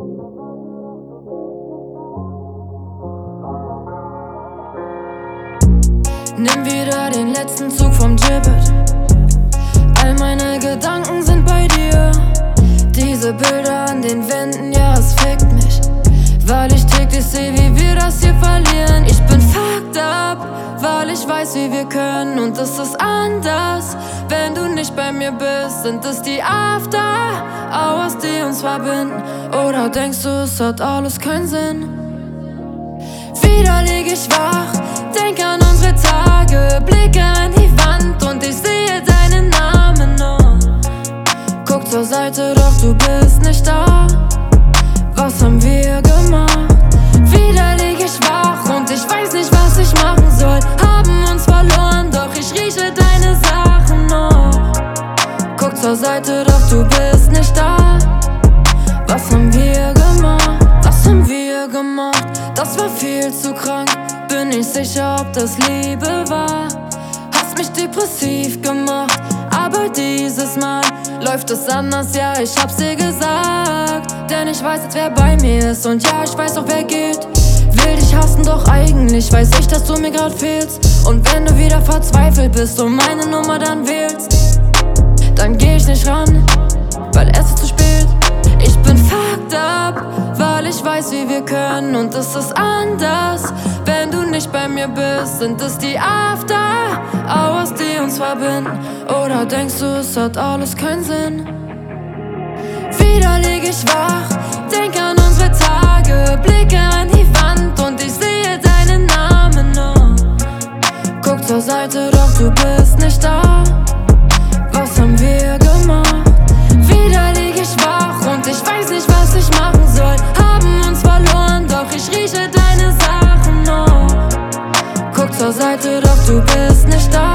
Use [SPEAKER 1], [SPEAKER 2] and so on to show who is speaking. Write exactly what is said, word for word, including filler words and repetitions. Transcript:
[SPEAKER 1] Nimm wieder den letzten Zug vom Gibbet. All meine Gedanken sind bei dir. Diese Bilder an den Wänden, ja, es fickt mich, weil ich täglich seh, wie wir das hier verlieren. Ich bin fucked up, weil ich weiß, wie wir können, und es ist anders. Wenn du nicht bei mir bist, sind es die After Hours, die uns verbinden. Oder denkst du, es hat alles keinen Sinn? Wieder lieg ich wach, denk an unsere Tage, blicke an die Wand und ich sehe deinen Namen nur. Guck zur Seite, doch du bist nicht da. Was haben wir gemacht? Wieder lieg ich wach und ich weiß nicht, was ich machen soll. Haben uns verloren, doch ich rieche deine Sachen noch. Guck zur Seite, doch du bist nicht da. Was haben wir gemacht? Was haben wir gemacht? Das war viel zu krank. Bin nicht sicher, ob das Liebe war. Hast mich depressiv gemacht, aber dieses Mal läuft es anders, ja, ich hab's dir gesagt. Denn ich weiß jetzt, wer bei mir ist, und ja, ich weiß auch, wer geht. Will dich hassen, doch eigentlich weiß ich, dass du mir grad fehlst. Und wenn du wieder verzweifelt bist und meine Nummer dann wählst, dann geh ich nicht ran, weil es ist zu spät. Ich bin fucked up, weil ich weiß, wie wir können, und es ist anders. Wenn du nicht bei mir bist, sind es die After Hours, die uns verbinden. Oder denkst du, es hat alles keinen Sinn? Wieder lieg ich wach, denk an unsere Tage, blicke an die Wand und ich sehe deinen Namen nur. Guck zur Seite, doch du bist nicht da. Was haben wir gemacht? Wieder lieg ich wach und ich weiß nicht, was ich machen soll. Haben uns verloren, doch ich rieche deine Sachen noch. Guck zur Seite, doch du bist nicht da.